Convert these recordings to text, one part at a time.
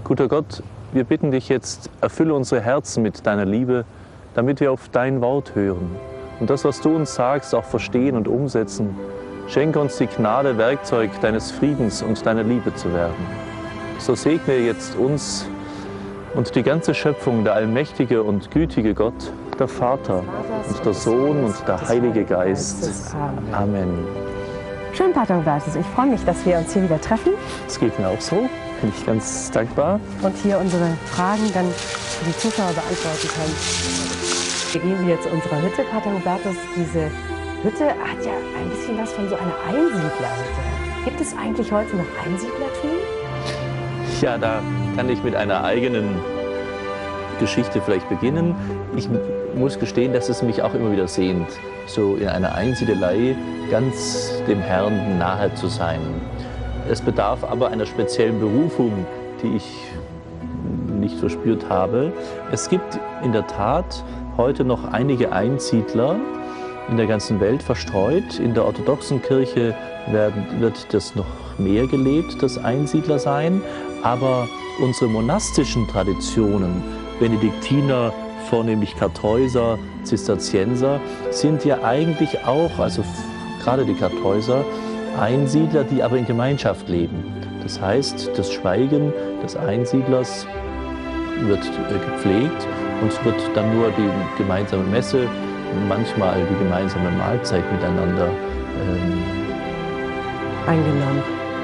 Guter Gott, wir bitten dich jetzt, erfülle unsere Herzen mit deiner Liebe, damit wir auf dein Wort hören und das, was du uns sagst, auch verstehen und umsetzen. Schenke uns die Gnade, Werkzeug deines Friedens und deiner Liebe zu werden. So segne jetzt uns und die ganze Schöpfung, der allmächtige und gütige Gott, der Vater und der Sohn und der Heilige Geist. Amen. Schön, Pater Hubertus. Ich freue mich, dass wir uns hier wieder treffen. Das geht mir auch so. Bin ich ganz dankbar. Und hier unsere Fragen dann für die Zuschauer beantworten können. Wir gehen wieder zu unserer Hütte, Pater Hubertus. Diese Hütte hat ja ein bisschen was von so einer Einsiedlerhütte. Gibt es eigentlich heute noch Einsiedlertum? Ja, da kann ich mit einer eigenen Geschichte vielleicht beginnen. Ich muss gestehen, dass es mich auch immer wieder sehnt, so in einer Einsiedelei ganz dem Herrn nahe zu sein. Es bedarf aber einer speziellen Berufung, die ich nicht verspürt habe. Es gibt in der Tat heute noch einige Einsiedler in der ganzen Welt verstreut. In der orthodoxen Kirche wird das noch mehr gelebt, das Einsiedlersein. Aber unsere monastischen Traditionen, Benediktiner, vornehmlich Kartäuser, Zisterzienser, sind ja eigentlich auch, also gerade die Kartäuser, Einsiedler, die aber in Gemeinschaft leben. Das heißt, das Schweigen des Einsiedlers wird gepflegt und es wird dann nur die gemeinsame Messe, manchmal die gemeinsame Mahlzeit miteinander eingenommen.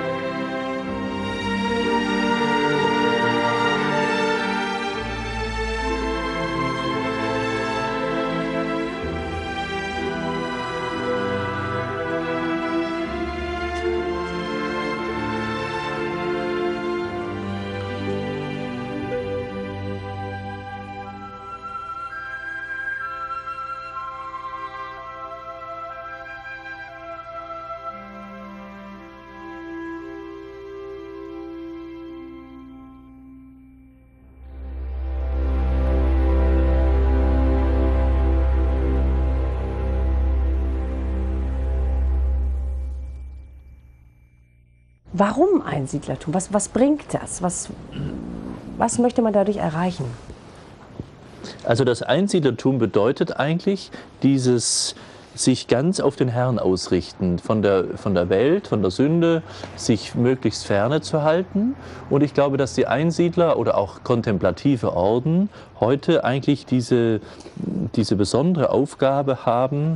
Warum Einsiedlertum? Was bringt das? Was möchte man dadurch erreichen? Also das Einsiedlertum bedeutet eigentlich dieses sich ganz auf den Herrn ausrichten, von der Welt, von der Sünde, sich möglichst ferne zu halten. Und ich glaube, dass die Einsiedler oder auch kontemplative Orden heute eigentlich diese besondere Aufgabe haben,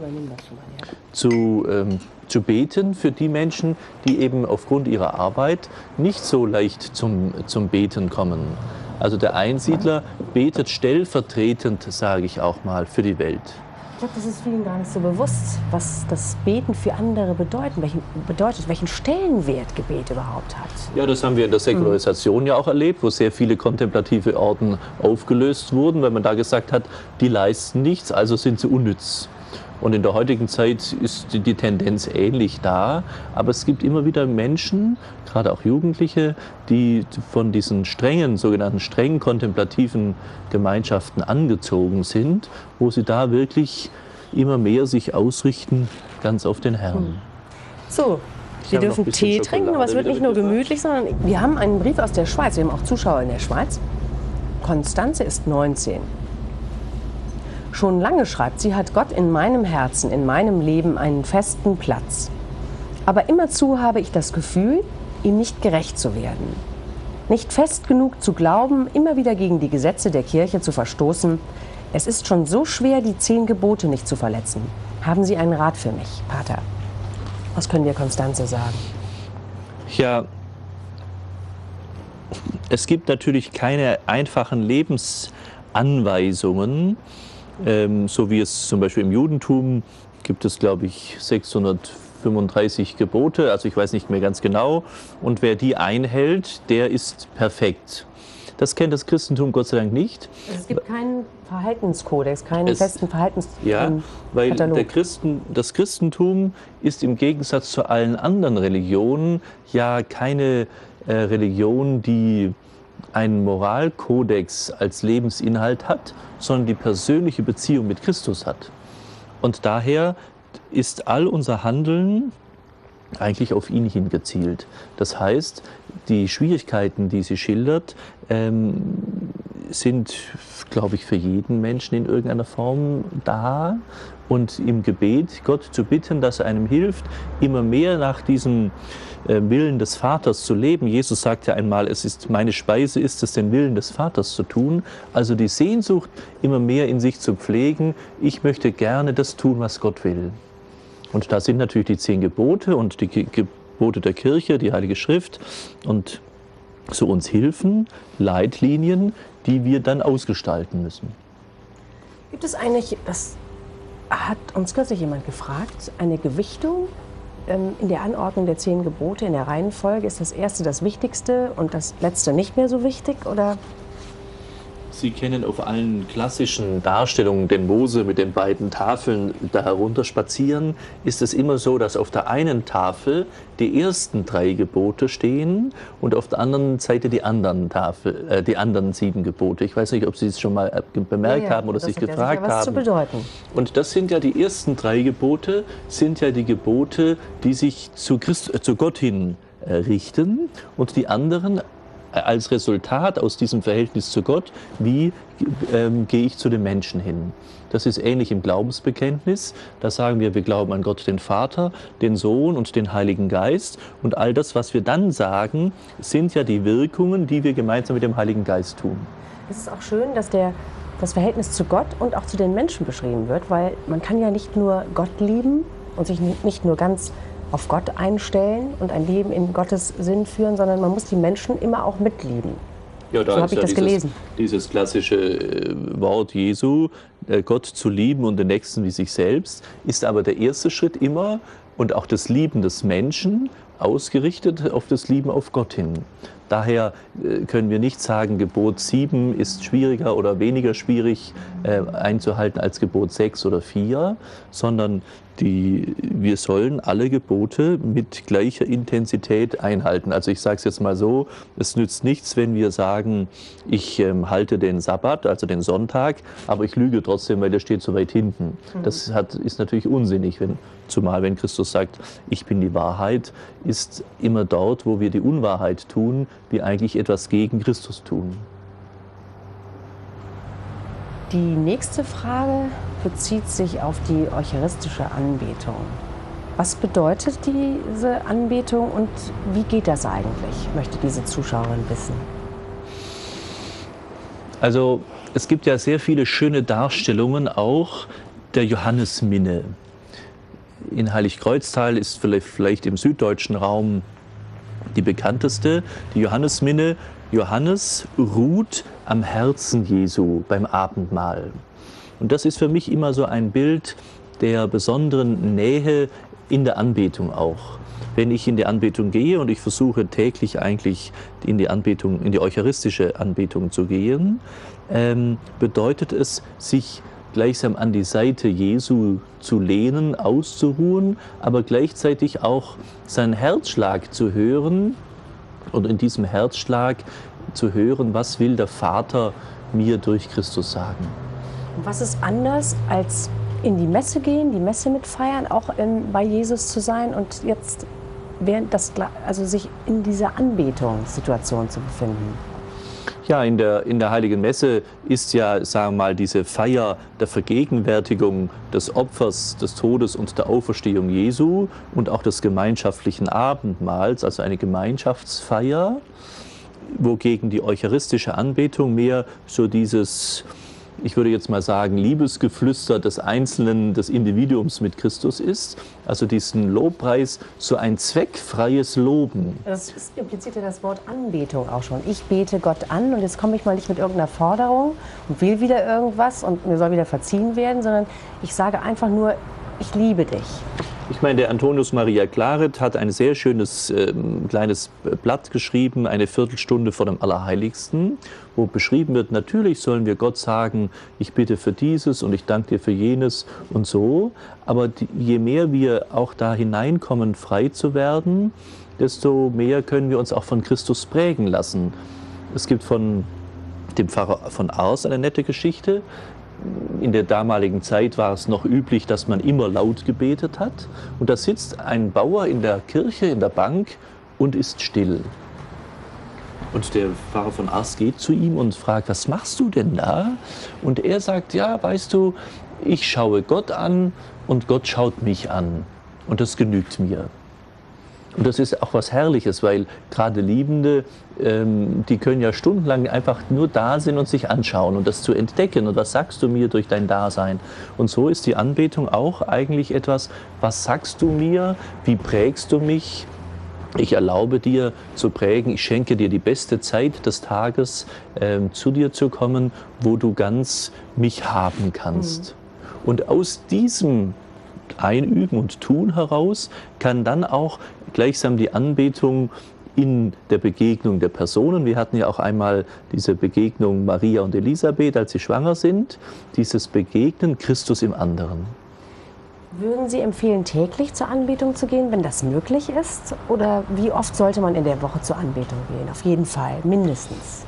zu beten für die Menschen, die eben aufgrund ihrer Arbeit nicht so leicht zum Beten kommen. Also der Einsiedler betet stellvertretend, sage ich auch mal, für die Welt. Ich glaube, das ist vielen gar nicht so bewusst, was das Beten für andere bedeutet, welchen Stellenwert Gebet überhaupt hat. Ja, das haben wir in der Säkularisation ja auch erlebt, wo sehr viele kontemplative Orden aufgelöst wurden, weil man da gesagt hat, die leisten nichts, also sind sie unnütz. Und in der heutigen Zeit ist die Tendenz ähnlich da. Aber es gibt immer wieder Menschen, gerade auch Jugendliche, die von diesen sogenannten strengen kontemplativen Gemeinschaften angezogen sind, wo sie da wirklich immer mehr sich ausrichten, ganz auf den Herrn. So, wir dürfen Tee trinken, aber es wird nicht nur gemütlich, sondern wir haben einen Brief aus der Schweiz. Wir haben auch Zuschauer in der Schweiz. Konstanze ist 19. Schon lange, schreibt sie, hat Gott in meinem Herzen, in meinem Leben einen festen Platz. Aber immerzu habe ich das Gefühl, ihm nicht gerecht zu werden. Nicht fest genug zu glauben, immer wieder gegen die Gesetze der Kirche zu verstoßen. Es ist schon so schwer, die 10 Gebote nicht zu verletzen. Haben Sie einen Rat für mich, Pater? Was können wir Konstanze sagen? Ja, es gibt natürlich keine einfachen Lebensanweisungen, so wie es zum Beispiel im Judentum gibt es, glaube ich, 635 Gebote, also ich weiß nicht mehr ganz genau. Und wer die einhält, der ist perfekt. Das kennt das Christentum Gott sei Dank nicht. Also es gibt keinen Verhaltenskodex, keinen festen Verhaltenskatalog. Ja, weil das Christentum ist im Gegensatz zu allen anderen Religionen ja keine Religion, die einen Moralkodex als Lebensinhalt hat, sondern die persönliche Beziehung mit Christus hat. Und daher ist all unser Handeln eigentlich auf ihn hingezielt. Das heißt, die Schwierigkeiten, die sie schildert, sind, glaube ich, für jeden Menschen in irgendeiner Form da. Und im Gebet Gott zu bitten, dass er einem hilft, immer mehr nach diesem Willen des Vaters zu leben. Jesus sagt ja einmal, es ist meine Speise, ist es, den Willen des Vaters zu tun. Also die Sehnsucht immer mehr in sich zu pflegen, ich möchte gerne das tun, was Gott will. Und da sind natürlich die 10 Gebote und die Gebote der Kirche, die Heilige Schrift und so uns Hilfen, Leitlinien, die wir dann ausgestalten müssen. Gibt es eigentlich, das hat uns kürzlich jemand gefragt, eine Gewichtung in der Anordnung der 10 Gebote, in der Reihenfolge? Ist das erste das Wichtigste und das letzte nicht mehr so wichtig? Oder? Sie kennen auf allen klassischen Darstellungen den Mose mit den beiden Tafeln da herunter spazieren. Ist es immer so, dass auf der einen Tafel die ersten 3 Gebote stehen und auf der anderen Seite die anderen 7 Gebote. Ich weiß nicht, ob Sie es schon mal bemerkt haben oder sich gefragt haben. Zu bedeuten. Und das sind ja die ersten 3 Gebote, sind ja die Gebote, die sich zu Gott hin richten, und die anderen als Resultat aus diesem Verhältnis zu Gott, wie gehe ich zu den Menschen hin. Das ist ähnlich im Glaubensbekenntnis. Da sagen wir glauben an Gott, den Vater, den Sohn und den Heiligen Geist. Und all das, was wir dann sagen, sind ja die Wirkungen, die wir gemeinsam mit dem Heiligen Geist tun. Es ist auch schön, dass das Verhältnis zu Gott und auch zu den Menschen beschrieben wird, weil man kann ja nicht nur Gott lieben und sich nicht nur ganz auf Gott einstellen und ein Leben in Gottes Sinn führen, sondern man muss die Menschen immer auch mitlieben. Ja, da so habe ich das gelesen. Dieses klassische Wort Jesu, Gott zu lieben und den Nächsten wie sich selbst, ist aber der erste Schritt immer, und auch das Lieben des Menschen ausgerichtet auf das Lieben auf Gott hin. Daher können wir nicht sagen, Gebot 7 ist schwieriger oder weniger schwierig einzuhalten als Gebot 6 oder 4, sondern wir sollen alle Gebote mit gleicher Intensität einhalten. Also ich sage es jetzt mal so, es nützt nichts, wenn wir sagen, ich halte den Sabbat, also den Sonntag, aber ich lüge trotzdem, weil der steht so weit hinten. Das ist natürlich unsinnig, zumal wenn Christus sagt, ich bin die Wahrheit, ist immer dort, wo wir die Unwahrheit tun, wir eigentlich etwas gegen Christus tun. Die nächste Frage bezieht sich auf die eucharistische Anbetung. Was bedeutet diese Anbetung und wie geht das eigentlich, möchte diese Zuschauerin wissen. Also es gibt ja sehr viele schöne Darstellungen auch der Johannesminne. In Heiligkreuztal ist vielleicht im süddeutschen Raum die bekannteste, die Johannesminne. Johannes ruht am Herzen Jesu beim Abendmahl. Und das ist für mich immer so ein Bild der besonderen Nähe in der Anbetung auch. Wenn ich in die Anbetung gehe, und ich versuche täglich eigentlich in die eucharistische Anbetung zu gehen, bedeutet es, sich gleichsam an die Seite Jesu zu lehnen, auszuruhen, aber gleichzeitig auch seinen Herzschlag zu hören und in diesem Herzschlag zu hören, was will der Vater mir durch Christus sagen. Und was ist anders als in die Messe gehen, die Messe mitfeiern, auch bei Jesus zu sein und jetzt sich in dieser Anbetungssituation zu befinden? Ja, in der Heiligen Messe ist ja, sagen wir mal, diese Feier der Vergegenwärtigung des Opfers, des Todes und der Auferstehung Jesu und auch des gemeinschaftlichen Abendmahls, also eine Gemeinschaftsfeier, wogegen die eucharistische Anbetung mehr so dieses, ich würde jetzt mal sagen, Liebesgeflüster des Einzelnen, des Individuums mit Christus ist. Also diesen Lobpreis, so ein zweckfreies Loben. Das impliziert ja das Wort Anbetung auch schon. Ich bete Gott an und jetzt komme ich mal nicht mit irgendeiner Forderung und will wieder irgendwas und mir soll wieder verziehen werden, sondern ich sage einfach nur, ich liebe dich. Ich meine, der Antonius Maria Claret hat ein sehr schönes kleines Blatt geschrieben, eine Viertelstunde vor dem Allerheiligsten, wo beschrieben wird, natürlich sollen wir Gott sagen, ich bitte für dieses und ich danke dir für jenes und so. Aber je mehr wir auch da hineinkommen, frei zu werden, desto mehr können wir uns auch von Christus prägen lassen. Es gibt von dem Pfarrer von Ars eine nette Geschichte. in der damaligen Zeit war es noch üblich, dass man immer laut gebetet hat. Und da sitzt ein Bauer in der Kirche, in der Bank und ist still. Und der Pfarrer von Ars geht zu ihm und fragt, was machst du denn da? Und er sagt, ja, weißt du, ich schaue Gott an und Gott schaut mich an. Und das genügt mir. Und das ist auch was Herrliches, weil gerade Liebende, die können ja stundenlang einfach nur da sein und sich anschauen und das zu entdecken. Und was sagst du mir durch dein Dasein? Und so ist die Anbetung auch eigentlich etwas, was sagst du mir, wie prägst du mich? Ich erlaube dir zu prägen, ich schenke dir die beste Zeit des Tages, zu dir zu kommen, wo du ganz mich haben kannst. Und aus diesem Einüben und Tun heraus kann dann auch gleichsam die Anbetung in der Begegnung der Personen. Wir hatten ja auch einmal diese Begegnung Maria und Elisabeth, als sie schwanger sind, dieses Begegnen Christus im anderen. Würden Sie empfehlen, täglich zur Anbetung zu gehen, wenn das möglich ist? Oder wie oft sollte man in der Woche zur Anbetung gehen? Auf jeden Fall, mindestens.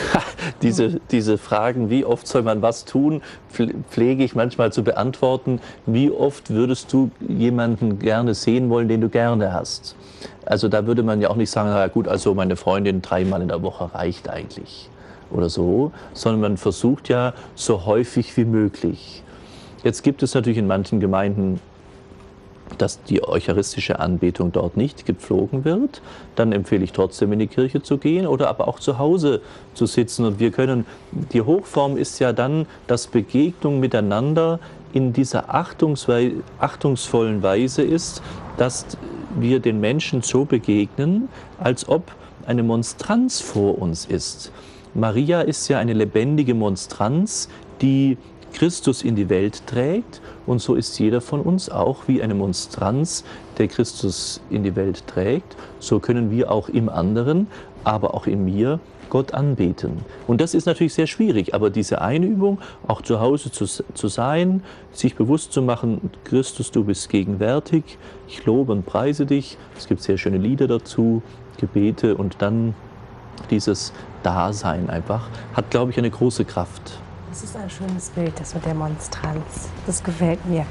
Diese Fragen, wie oft soll man was tun, pflege ich manchmal zu beantworten. Wie oft würdest du jemanden gerne sehen wollen, den du gerne hast? Also da würde man ja auch nicht sagen, na gut, also meine Freundin 3-mal in der Woche reicht eigentlich oder so, sondern man versucht ja so häufig wie möglich. Jetzt gibt es natürlich in manchen Gemeinden, dass die eucharistische Anbetung dort nicht gepflogen wird. Dann empfehle ich trotzdem in die Kirche zu gehen oder aber auch zu Hause zu sitzen. Und wir können, die Hochform ist ja dann, dass Begegnung miteinander in dieser achtungsvollen Weise ist, dass wir den Menschen so begegnen, als ob eine Monstranz vor uns ist. Maria ist ja eine lebendige Monstranz, die Christus in die Welt trägt, und so ist jeder von uns auch wie eine Monstranz, der Christus in die Welt trägt. So können wir auch im anderen, aber auch in mir Gott anbeten. Und das ist natürlich sehr schwierig, aber diese Einübung, auch zu Hause zu sein, sich bewusst zu machen, Christus, du bist gegenwärtig, ich lobe und preise dich. Es gibt sehr schöne Lieder dazu, Gebete, und dann dieses Dasein einfach, hat, glaube ich, eine große Kraft. Das ist ein schönes Bild, das mit der Monstranz. Das gefällt mir.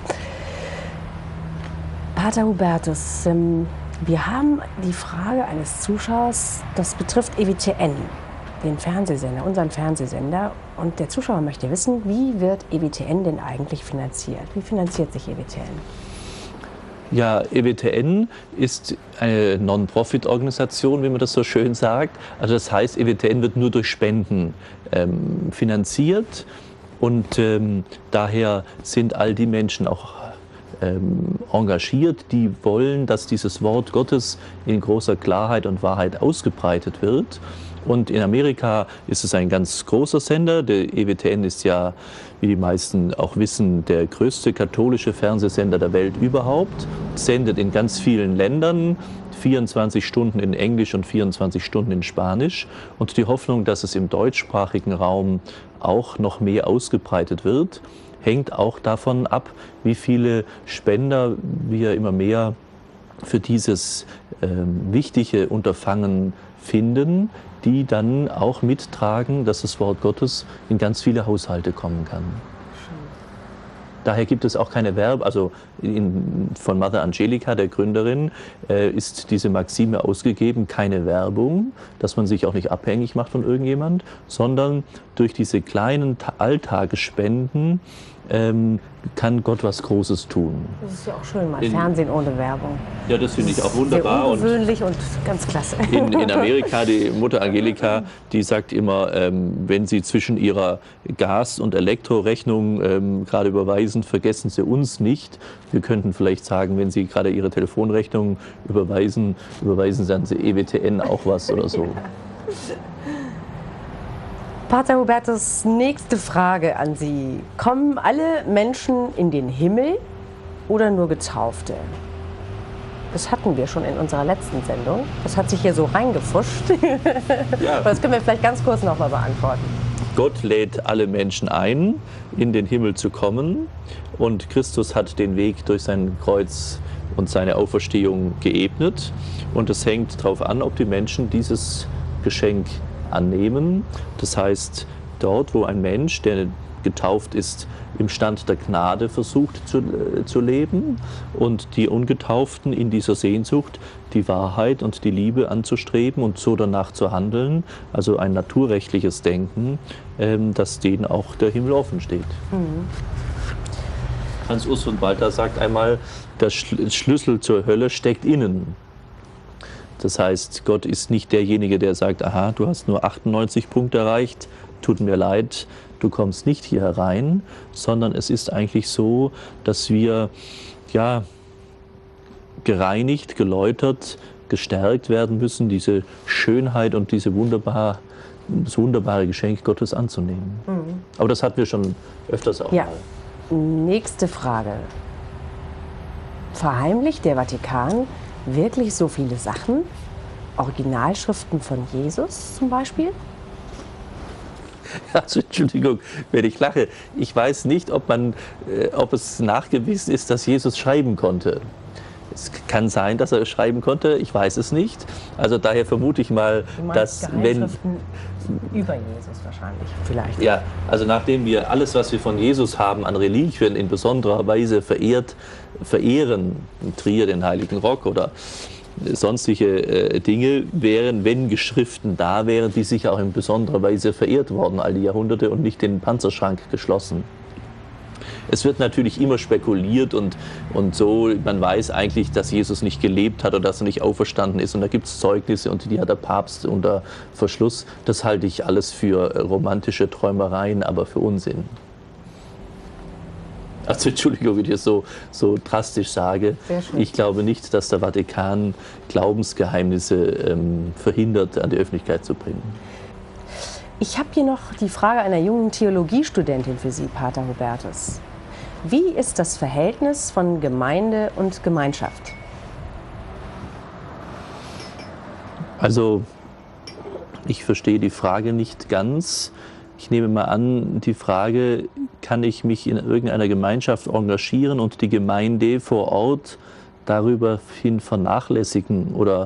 Pater Hubertus, wir haben die Frage eines Zuschauers, das betrifft EWTN, den Fernsehsender, unseren Fernsehsender. Und der Zuschauer möchte wissen, wie wird EWTN denn eigentlich finanziert? Wie finanziert sich EWTN? Ja, EWTN ist eine Non-Profit-Organisation, wie man das so schön sagt. Also das heißt, EWTN wird nur durch Spenden finanziert, und daher sind all die Menschen auch engagiert, die wollen, dass dieses Wort Gottes in großer Klarheit und Wahrheit ausgebreitet wird. Und in Amerika ist es ein ganz großer Sender. Der EWTN ist ja, wie die meisten auch wissen, der größte katholische Fernsehsender der Welt überhaupt. Sendet in ganz vielen Ländern, 24 Stunden in Englisch und 24 Stunden in Spanisch. Und die Hoffnung, dass es im deutschsprachigen Raum auch noch mehr ausgebreitet wird, hängt auch davon ab, wie viele Spender wir immer mehr für dieses wichtige Unterfangen finden, die dann auch mittragen, dass das Wort Gottes in ganz viele Haushalte kommen kann. Daher gibt es auch keine Werbung, also von Mother Angelica, der Gründerin, ist diese Maxime ausgegeben, keine Werbung, dass man sich auch nicht abhängig macht von irgendjemand, sondern durch diese kleinen Alltagesspenden kann Gott was Großes tun. Das ist ja auch schön, mal Fernsehen ohne Werbung. Ja, das finde ich auch wunderbar. Sehr ungewöhnlich und ganz klasse. In Amerika, die Mutter Angelika, die sagt immer, wenn Sie zwischen Ihrer Gas- und Elektrorechnung gerade überweisen, vergessen Sie uns nicht. Wir könnten vielleicht sagen, wenn Sie gerade Ihre Telefonrechnung überweisen, überweisen Sie an die EWTN auch was oder so. Pater Hubertus, nächste Frage an Sie. Kommen alle Menschen in den Himmel oder nur Getaufte? Das hatten wir schon in unserer letzten Sendung. Das hat sich hier so reingefuscht. Ja. Das können wir vielleicht ganz kurz noch mal beantworten. Gott lädt alle Menschen ein, in den Himmel zu kommen. Und Christus hat den Weg durch sein Kreuz und seine Auferstehung geebnet. Und es hängt darauf an, ob die Menschen dieses Geschenk annehmen. Das heißt, dort, wo ein Mensch, der getauft ist, im Stand der Gnade versucht zu leben und die Ungetauften in dieser Sehnsucht, die Wahrheit und die Liebe anzustreben und so danach zu handeln, also ein naturrechtliches Denken, dass denen auch der Himmel offen steht. Mhm. Hans Urs von Balthasar sagt einmal, der Schlüssel zur Hölle steckt innen. Das heißt, Gott ist nicht derjenige, der sagt, aha, du hast nur 98 Punkte erreicht, tut mir leid, du kommst nicht hier herein, sondern es ist eigentlich so, dass wir ja gereinigt, geläutert, gestärkt werden müssen, diese Schönheit und das wunderbare Geschenk Gottes anzunehmen. Mhm. Aber das hatten wir schon öfters auch mal. Nächste Frage. Verheimlicht der Vatikan wirklich so viele Sachen? Originalschriften von Jesus zum Beispiel? Also Entschuldigung, wenn ich lache. Ich weiß nicht, ob es nachgewiesen ist, dass Jesus schreiben konnte. Es kann sein, dass er schreiben konnte, ich weiß es nicht. Also daher vermute ich mal, dass wenn... Über Jesus wahrscheinlich, vielleicht. Ja, also nachdem wir alles, was wir von Jesus haben, an Reliquien in besonderer Weise verehren, in Trier den Heiligen Rock oder sonstige Dinge, wären, wenn Geschriften da wären, die sicher auch in besonderer Weise verehrt worden, all die Jahrhunderte, und nicht den Panzerschrank geschlossen. Es wird natürlich immer spekuliert und so, man weiß eigentlich, dass Jesus nicht gelebt hat oder dass er nicht auferstanden ist, und da gibt es Zeugnisse und die hat der Papst unter Verschluss. Das halte ich alles für romantische Träumereien, aber für Unsinn. Also Entschuldigung, wenn ich das so drastisch sage. Ich glaube nicht, dass der Vatikan Glaubensgeheimnisse verhindert, an die Öffentlichkeit zu bringen. Ich habe hier noch die Frage einer jungen Theologiestudentin für Sie, Pater Hubertus. Wie ist das Verhältnis von Gemeinde und Gemeinschaft? Also, ich verstehe die Frage nicht ganz. Ich nehme mal an, die Frage, kann ich mich in irgendeiner Gemeinschaft engagieren und die Gemeinde vor Ort darüberhin vernachlässigen oder...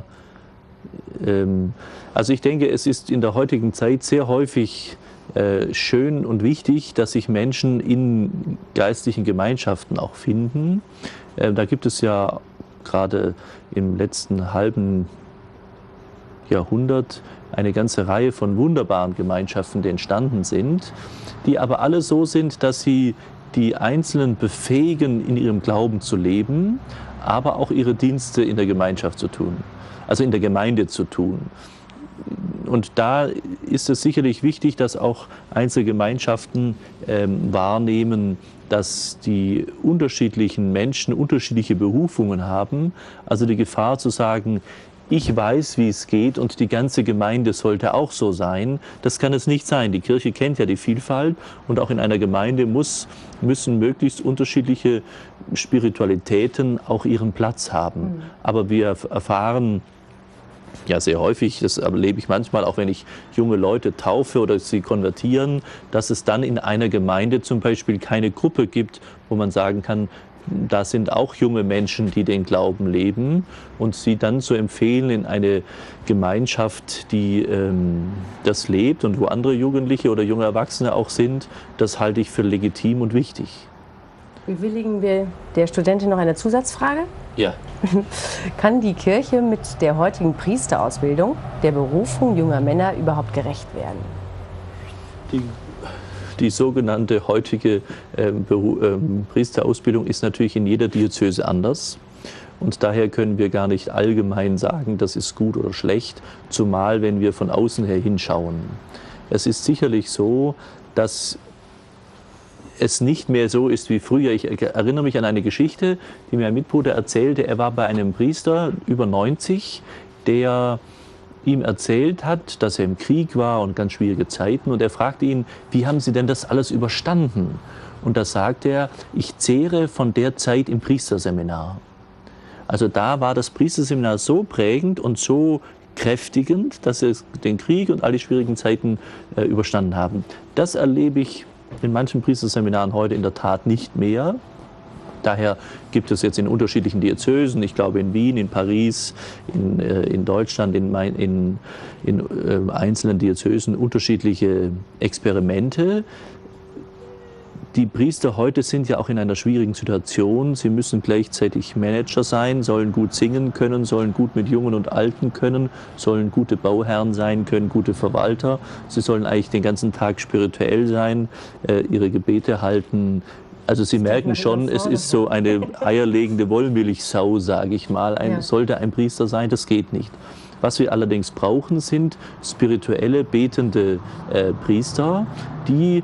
Also ich denke, es ist in der heutigen Zeit sehr häufig schön und wichtig, dass sich Menschen in geistlichen Gemeinschaften auch finden. Da gibt es ja gerade im letzten halben Jahrhundert eine ganze Reihe von wunderbaren Gemeinschaften, die entstanden sind, die aber alle so sind, dass sie die Einzelnen befähigen, in ihrem Glauben zu leben, aber auch ihre Dienste in der Gemeinschaft zu tun, also in der Gemeinde zu tun. Und da ist es sicherlich wichtig, dass auch Einzelgemeinschaften wahrnehmen, dass die unterschiedlichen Menschen unterschiedliche Berufungen haben. Also die Gefahr zu sagen, ich weiß, wie es geht und die ganze Gemeinde sollte auch so sein, das kann es nicht sein. Die Kirche kennt ja die Vielfalt und auch in einer Gemeinde müssen möglichst unterschiedliche Spiritualitäten auch ihren Platz haben. Aber wir erfahren ja sehr häufig, das erlebe ich manchmal, auch wenn ich junge Leute taufe oder sie konvertieren, dass es dann in einer Gemeinde zum Beispiel keine Gruppe gibt, wo man sagen kann, da sind auch junge Menschen, die den Glauben leben, und sie dann zu empfehlen in eine Gemeinschaft, die das lebt und wo andere Jugendliche oder junge Erwachsene auch sind, das halte ich für legitim und wichtig. Bewilligen wir der Studentin noch eine Zusatzfrage? Ja. Kann die Kirche mit der heutigen Priesterausbildung der Berufung junger Männer überhaupt gerecht werden? Die sogenannte heutige Priesterausbildung ist natürlich in jeder Diözese anders. Und daher können wir gar nicht allgemein sagen, das ist gut oder schlecht, zumal wenn wir von außen her hinschauen. Es ist sicherlich so, dass es nicht mehr so ist wie früher. Ich erinnere mich an eine Geschichte, die mir ein Mitbruder erzählte. Er war bei einem Priester über 90, der ihm erzählt hat, dass er im Krieg war und ganz schwierige Zeiten. Und er fragte ihn, wie haben Sie denn das alles überstanden? Und da sagte er, ich zehre von der Zeit im Priesterseminar. Also da war das Priesterseminar so prägend und so kräftigend, dass sie den Krieg und all die schwierigen Zeiten überstanden haben. Das erlebe ich in manchen Priesterseminaren heute in der Tat nicht mehr. Daher gibt es jetzt in unterschiedlichen Diözesen, ich glaube in Wien, in Paris, in Deutschland, in einzelnen Diözesen unterschiedliche Experimente. die Priester heute sind ja auch in einer schwierigen Situation. Sie müssen gleichzeitig Manager sein, sollen gut singen können, sollen gut mit Jungen und Alten können, sollen gute Bauherren sein können, gute Verwalter. Sie sollen eigentlich den ganzen Tag spirituell sein, ihre Gebete halten. Also Sie merken schon, es ist so eine eierlegende Wollmilchsau, sage ich mal. Sollte ein Priester sein, das geht nicht. Was wir allerdings brauchen, sind spirituelle, betende Priester, die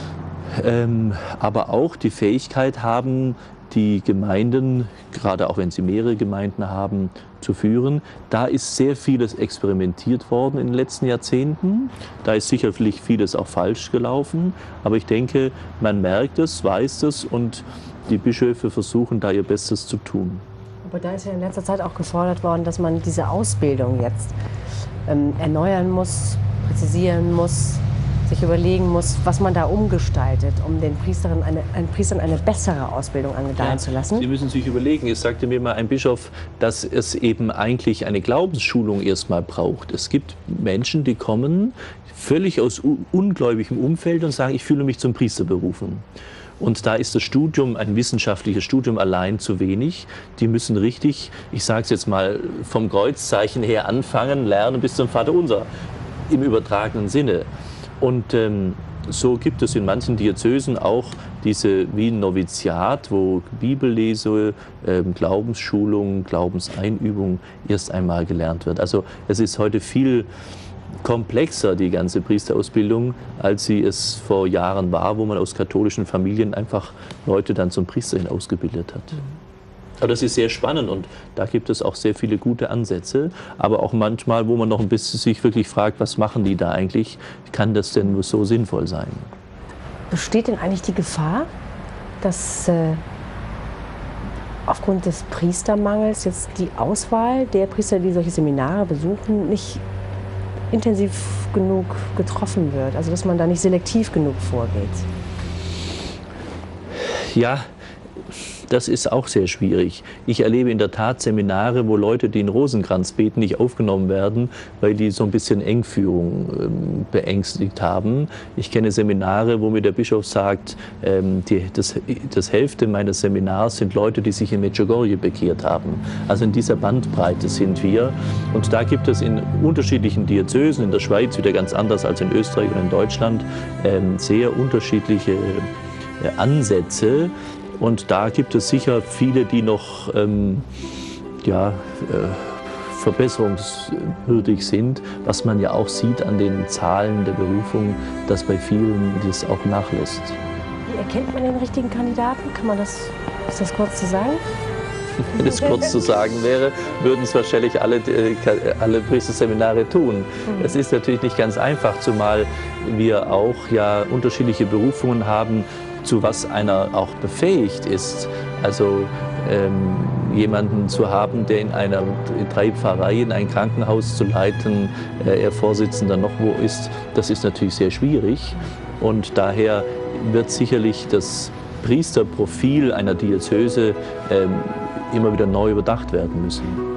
aber auch die Fähigkeit haben, die Gemeinden, gerade auch wenn sie mehrere Gemeinden haben, zu führen. Da ist sehr vieles experimentiert worden in den letzten Jahrzehnten. Da ist sicherlich vieles auch falsch gelaufen. Aber ich denke, man merkt es, weiß es und die Bischöfe versuchen da ihr Bestes zu tun. Aber da ist ja in letzter Zeit auch gefordert worden, dass man diese Ausbildung jetzt erneuern muss, präzisieren muss, sich überlegen muss, was man da umgestaltet, um den Priestern eine bessere Ausbildung angedeihen zu lassen. Sie müssen sich überlegen, es sagte mir mal ein Bischof, dass es eben eigentlich eine Glaubensschulung erstmal braucht. Es gibt Menschen, die kommen völlig aus ungläubigem Umfeld und sagen, ich fühle mich zum Priester berufen. Und da ist das Studium, ein wissenschaftliches Studium allein zu wenig. Die müssen richtig, ich sage es jetzt mal, vom Kreuzzeichen her anfangen, lernen bis zum Vaterunser, im übertragenen Sinne. Und so gibt es in manchen Diözesen auch diese wie ein Noviziat, wo Bibellese, Glaubensschulung, Glaubenseinübung erst einmal gelernt wird. Also es ist heute viel komplexer, die ganze Priesterausbildung, als sie es vor Jahren war, wo man aus katholischen Familien einfach Leute dann zum Priester hin ausgebildet hat. Aber das ist sehr spannend und da gibt es auch sehr viele gute Ansätze, aber auch manchmal, wo man noch ein bisschen sich wirklich fragt, was machen die da eigentlich? Kann das denn nur so sinnvoll sein? Besteht denn eigentlich die Gefahr, dass aufgrund des Priestermangels jetzt die Auswahl der Priester, die solche Seminare besuchen, nicht intensiv genug getroffen wird? Also dass man da nicht selektiv genug vorgeht? Ja, das ist auch sehr schwierig. Ich erlebe in der Tat Seminare, wo Leute, die einen Rosenkranz beten, nicht aufgenommen werden, weil die so ein bisschen Engführung beängstigt haben. Ich kenne Seminare, wo mir der Bischof sagt, das Hälfte meines Seminars sind Leute, die sich in Medjugorje bekehrt haben. Also in dieser Bandbreite sind wir. Und da gibt es in unterschiedlichen Diözesen, in der Schweiz wieder ganz anders als in Österreich und in Deutschland, sehr unterschiedliche Ansätze. Und da gibt es sicher viele, die noch verbesserungswürdig sind, was man ja auch sieht an den Zahlen der Berufung, dass bei vielen das auch nachlässt. Wie erkennt man den richtigen Kandidaten? Ist das kurz zu sagen? Wenn es kurz zu sagen wäre, würden es wahrscheinlich alle Priesterseminare tun. Es ist natürlich nicht ganz einfach, zumal wir auch ja unterschiedliche Berufungen haben, zu was einer auch befähigt ist. Also jemanden zu haben, der in 3 Pfarreien ein Krankenhaus zu leiten, er Vorsitzender noch wo ist, das ist natürlich sehr schwierig. Und daher wird sicherlich das Priesterprofil einer Diözese immer wieder neu überdacht werden müssen.